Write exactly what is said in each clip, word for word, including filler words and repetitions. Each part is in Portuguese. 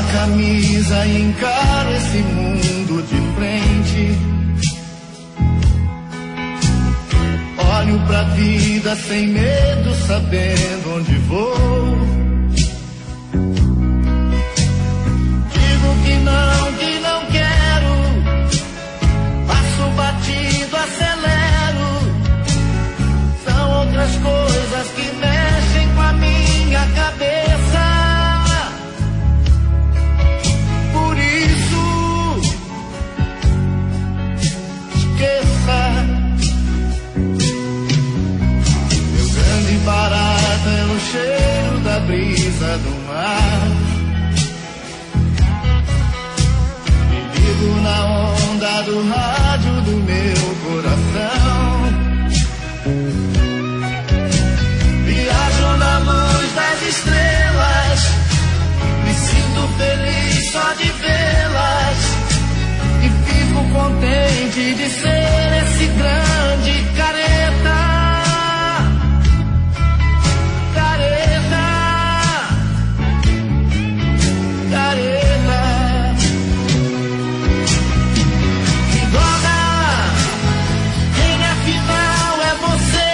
camisa e encaro esse mundo de frente. Olho pra vida sem medo, sabendo onde vou. Digo que não, que não quero. Passo batido, acelero. São outras coisas que mexem com a minha cabeça. Por isso, esqueça. Meu grande barato é o cheiro da brisa do mar. Me ligo na onda do rádio do meu coração. Viajo na luz das estrelas. Me sinto feliz só de vê-las. E fico contente de ser esse grande careta. Careta. Careta. Que droga! Quem afinal é você?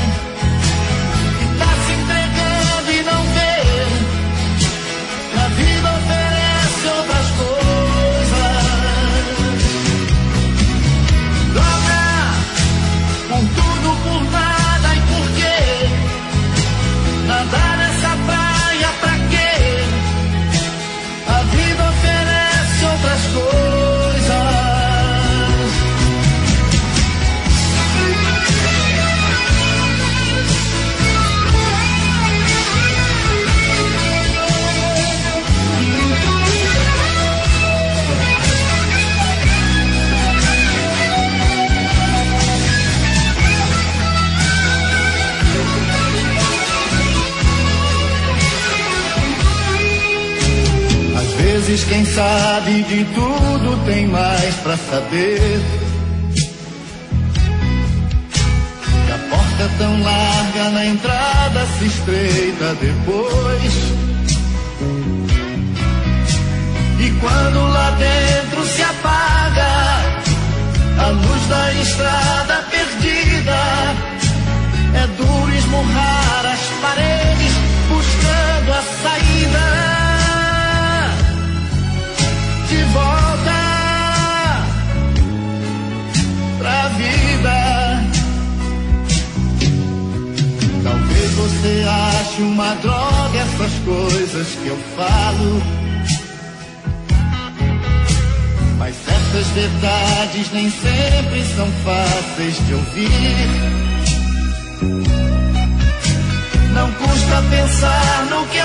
Quem sabe de tudo tem mais pra saber. E a porta tão larga na entrada se estreita depois. E quando lá dentro se apaga a luz da estrada perdida, é duro esmurrar as paredes buscando a saída. De volta pra vida. Talvez você ache uma droga essas coisas que eu falo, mas essas verdades nem sempre são fáceis de ouvir. Não custa pensar no que